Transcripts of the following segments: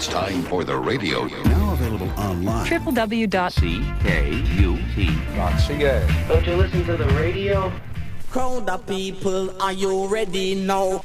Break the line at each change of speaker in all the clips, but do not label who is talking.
It's time for the radio.
Now available online.
www.cut.ca.
Don't you listen to the radio?
Crowd of people, are you ready now?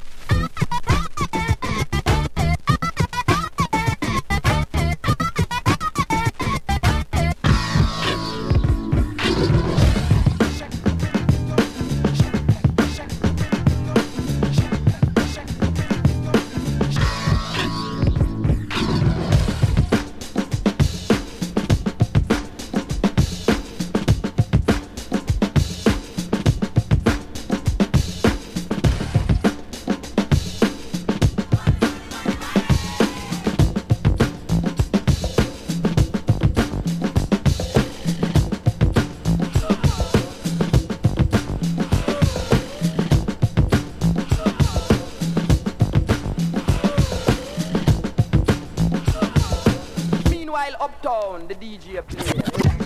Uptown, the DJ player.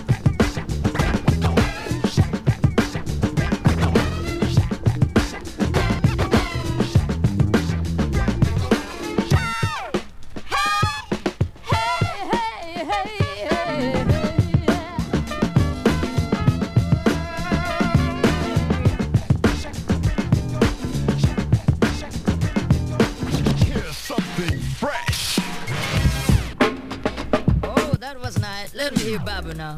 Let me hear Baba now.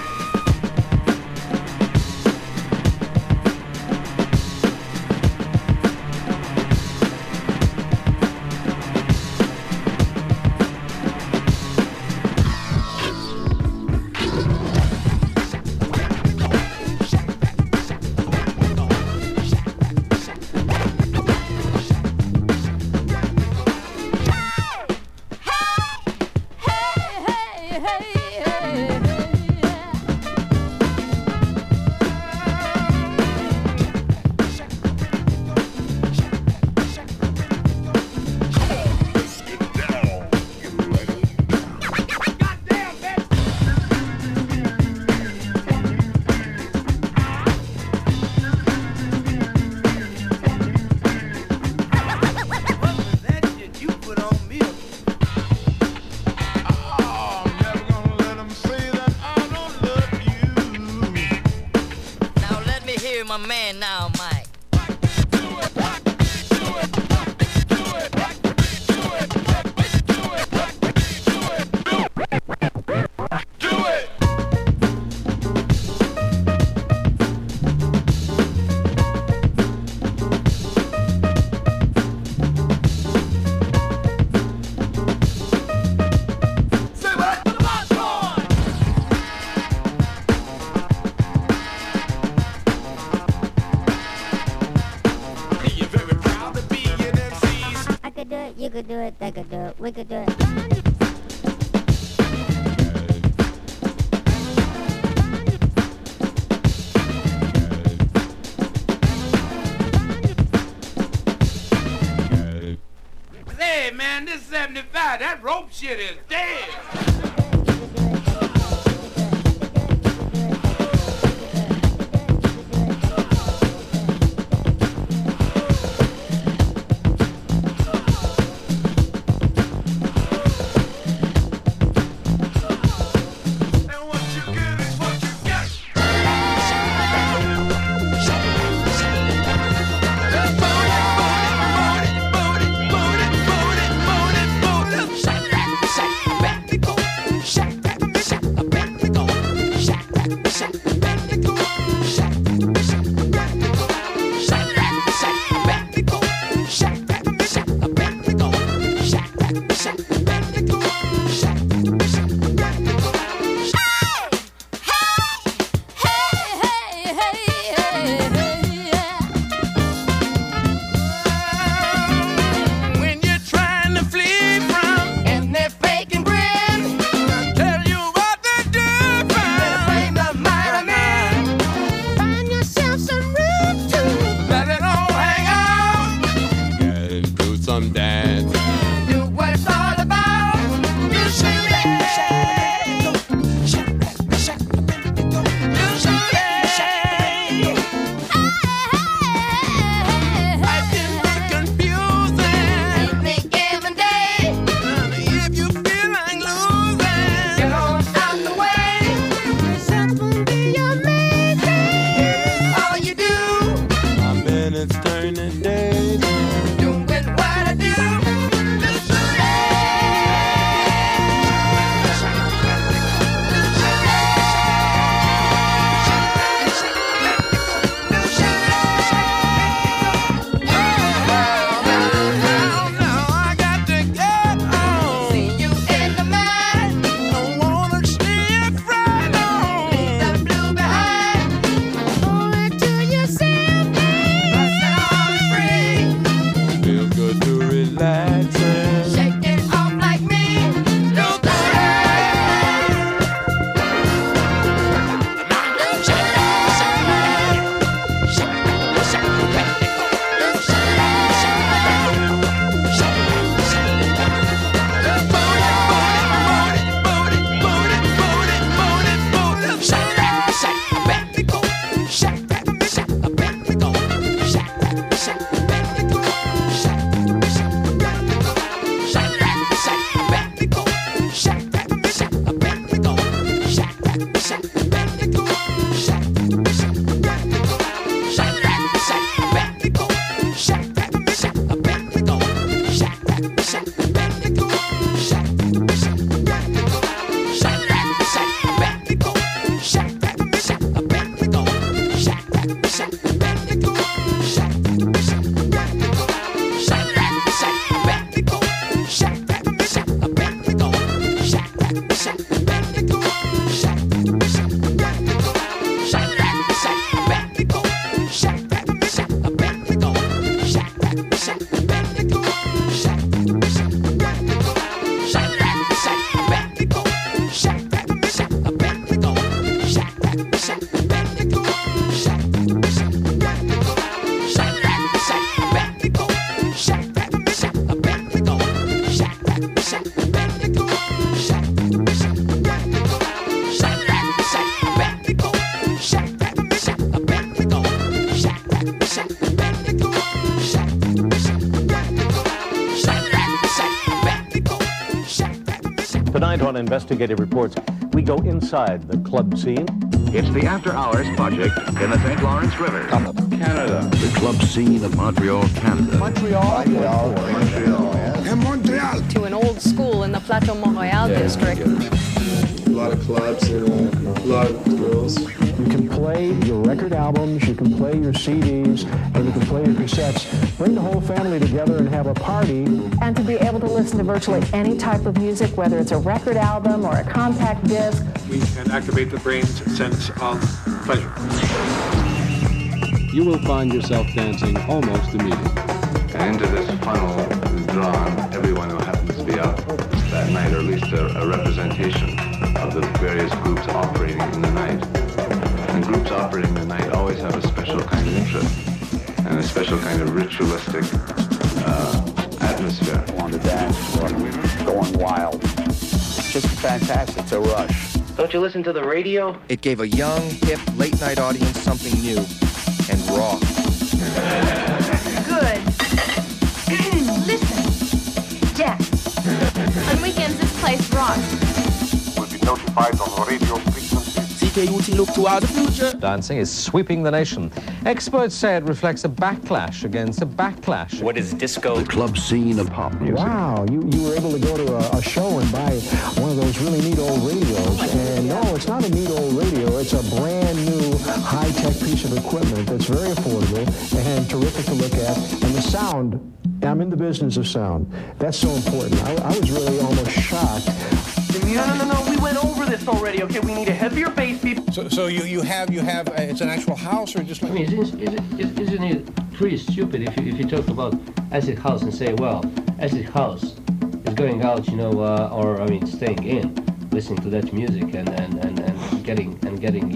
My man now, Mike.
You could do it, they could do it, we could do it.
Hey man, this 75, that rope shit is dead.
You
relaxing.
Shake it off like me.
Tonight on Investigative Reports, we go inside the club scene.
It's the After Hours project in the St. Lawrence River.
Canada.
The club scene of Montreal, Canada.
Montreal.
And Montreal.
To an old school in the Plateau Montréal district.
A lot of clubs and a lot of girls.
You can play your record albums, you can play your CDs, and you can play your cassettes. Bring the whole family together and have a party.
And to be able to listen to virtually any type of music, whether it's a record album or a compact disc.
We can activate the brain's sense of pleasure.
You will find yourself dancing almost immediately.
And into this funnel is drawn everyone who happens to be out that night, or at least a representation of the various groups operating in the night. And groups operating in the night always have a special kind of interest and a special kind of ritualistic atmosphere.
On the dance floor, going wild. It's just fantastic. It's a rush.
Don't you listen to the radio?
It gave a young, hip, late-night audience something new and raw.
Good. Listen, Jack. On weekends, this place rocks.
Will be notified on the radio frequency.
CKUT look toward the future.
Dancing is sweeping the nation. Experts say it reflects a backlash against a backlash.
What is disco?
The club scene of pop music.
Wow, you were able to go to a show and buy one of those really neat old radios. And no, it's not a neat old radio. It's a brand new high-tech piece of equipment that's very affordable and terrific to look at. And the sound, I'm in the business of sound. That's so important. I was really almost shocked.
No, we went over this already, okay? We need a heavier bass beat.
So you have it's an actual house or just like...
I mean, isn't it pretty stupid if you talk about acid house and say, well, acid house is going out, staying in, listening to that music and getting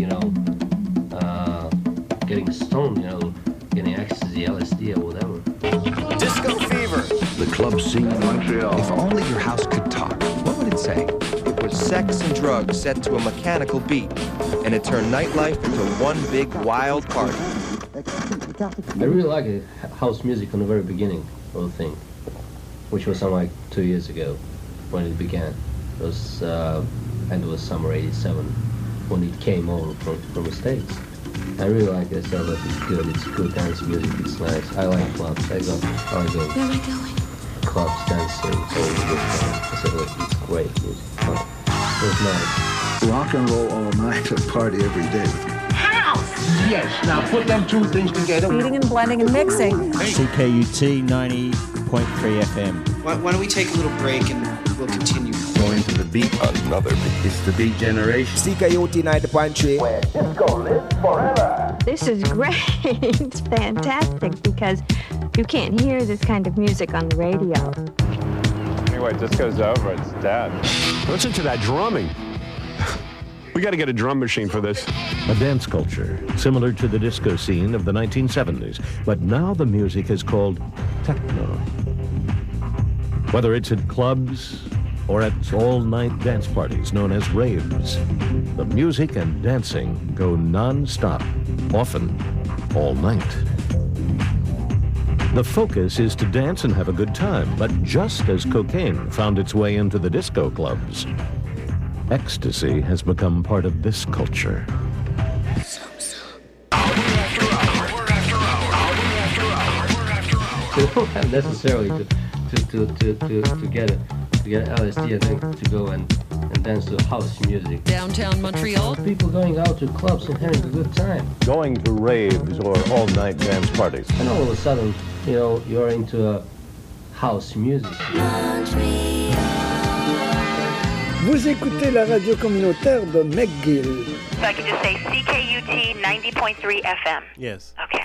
getting stoned, getting ecstasy, LSD or whatever.
Disco fever.
The club scene of Montreal.
If only your house could talk, what would it say? It was sex and drugs set to a mechanical beat, and it turned nightlife into one big wild party.
I really like house music from the very beginning of the thing, which was something like 2 years ago when it began. It was, and it was summer '87 when it came on from the States. I really like it. I love it. It's good dance music. It's nice. I like clubs. I go.
Where am I going?
Clubs, dancing, all the good stuff. I said, look, it's great music. It was nice.
Rock and roll all night and party every day.
House! Yes, now put them two things together.
Feeding and blending and mixing.
CKUT 90.3 FM.
Why don't we take a little break and we'll continue.
Going to the beat. Another beat. It's the beat generation.
CKUT 90.3.
Where disco lives forever.
This is great. It's fantastic because
You can't hear this kind of music on the radio.
Anyway, disco's over. It's dead.
Listen to that drumming. We got to get a drum machine for this.
A dance culture similar to the disco scene of the 1970s, but now the music is called techno. Whether it's at clubs or at all-night dance parties known as raves, the music and dancing go non-stop, often all night. The focus is to dance and have a good time, but just as cocaine found its way into the disco clubs, ecstasy has become part of this culture.
You don't have necessarily to get LSD, I think, to go and dance to house music.
Downtown Montreal.
People going out to clubs and having a good time.
Going to raves or all-night dance parties.
And all of a sudden, you know, you're into a house music.
Vous écoutez la radio communautaire de McGill.
So I can just say CKUT 90.3 FM.
Yes.
Okay.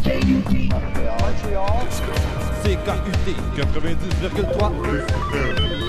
Montréal. CKUT 90,3 FM.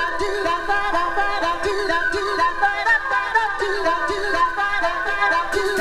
Do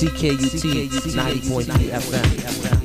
CKUT 90.3 FM.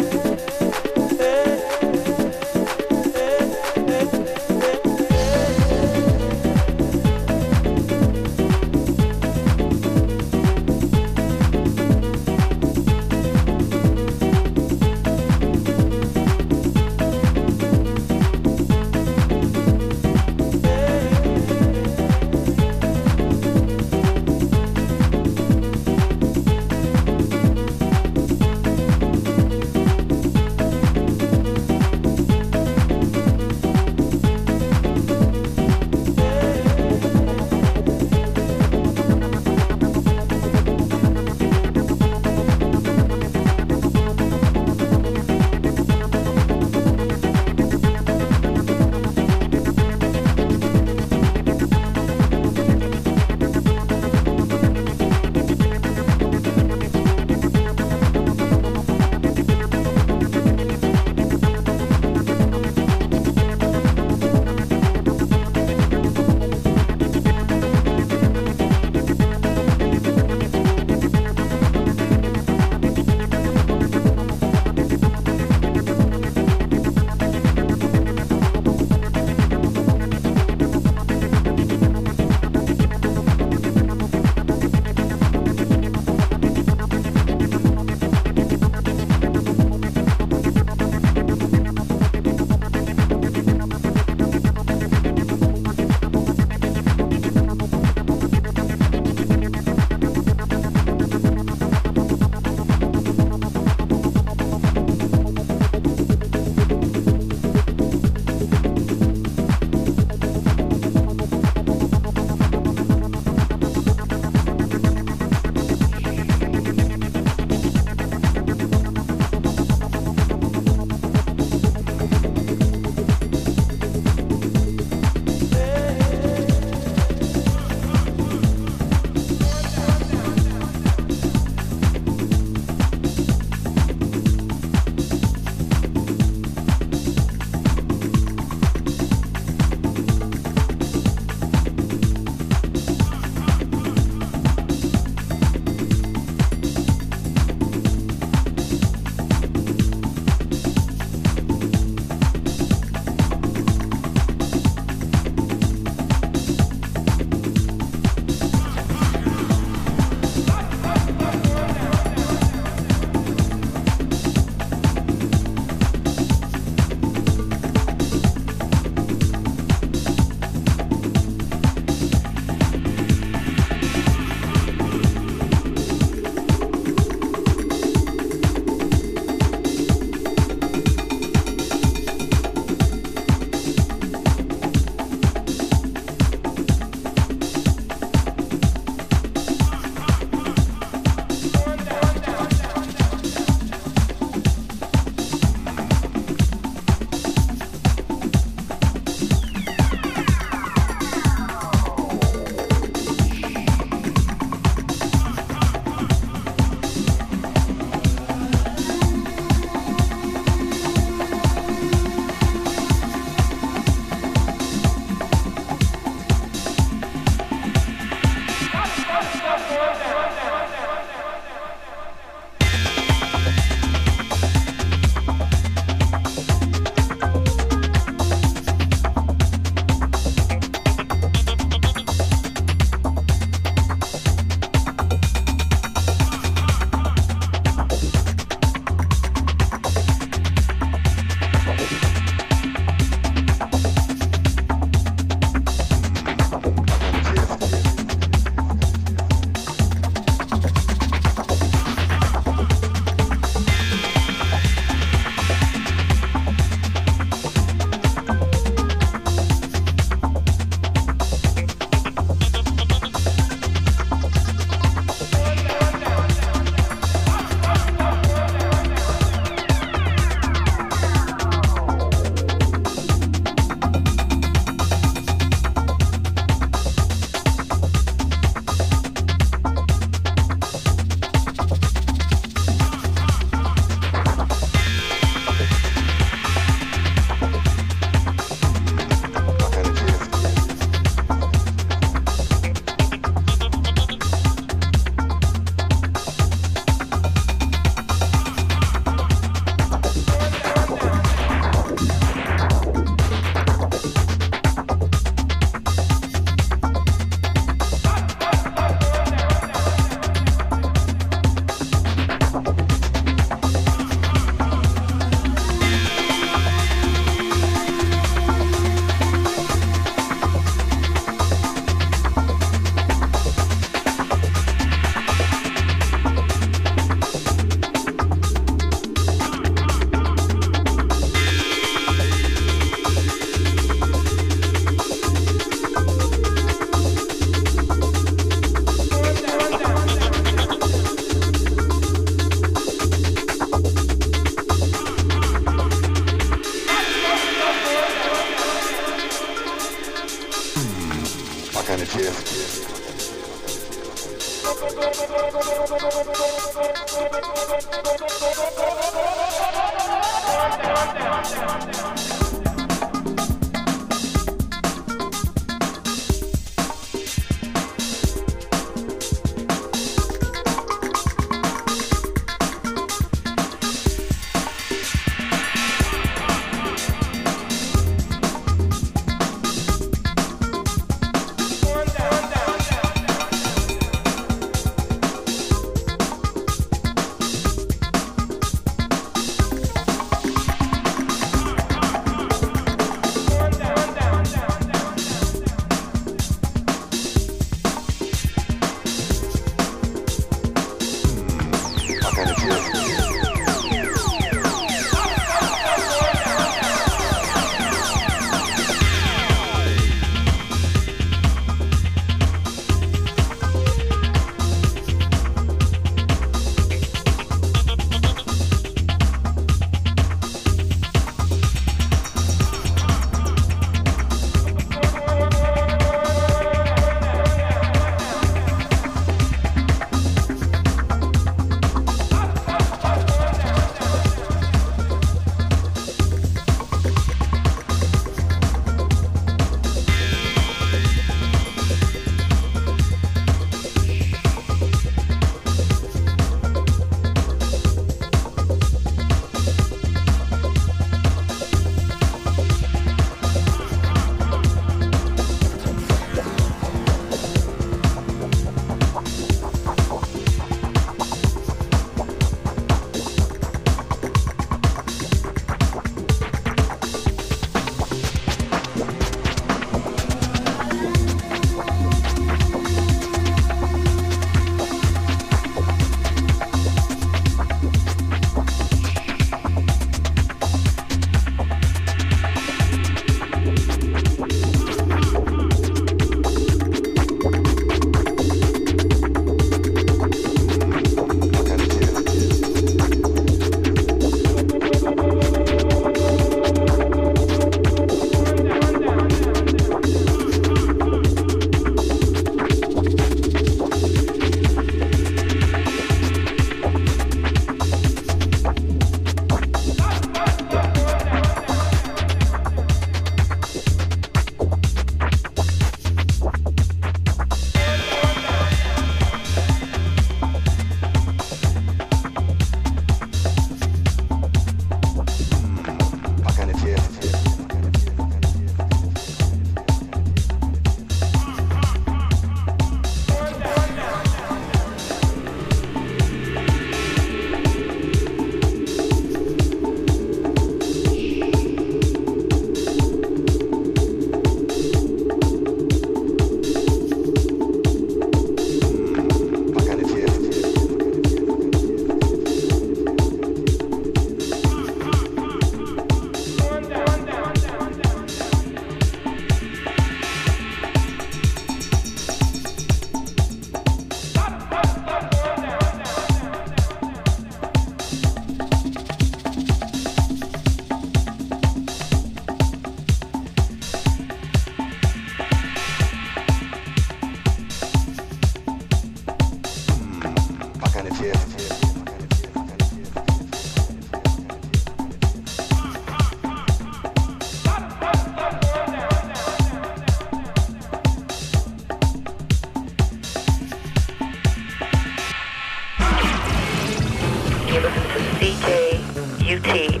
CKUT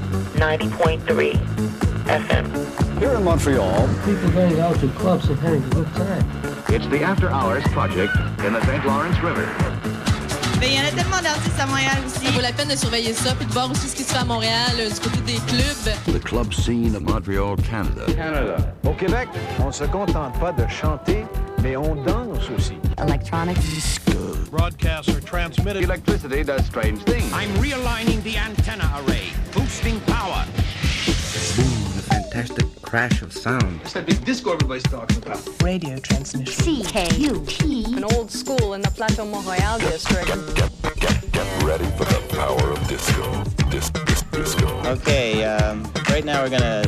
90.3 FM.
Here in Montreal,
people going out to clubs and having a good time.
It's the After Hours Project in the St. Lawrence River.
Mais il y en a tellement d'artistes à Montréal aussi. Ça vaut la peine de surveiller ça puis de voir aussi ce qui se fait à Montréal du côté des clubs.
The club scene of Montreal, Canada.
Au Québec, on se contente pas de chanter, mais on danse aussi.
Electronic disco.
Broadcasts are transmitted.
Electricity does strange things.
I'm realigning the antenna array, boosting power.
Boom, a fantastic crash of sound.
It's that big disco everybody's talking about.
Radio transmission. CKUT.
An old school in the Plateau Montréal district.
Get ready for the power of disco. Disco.
Okay, right now we're gonna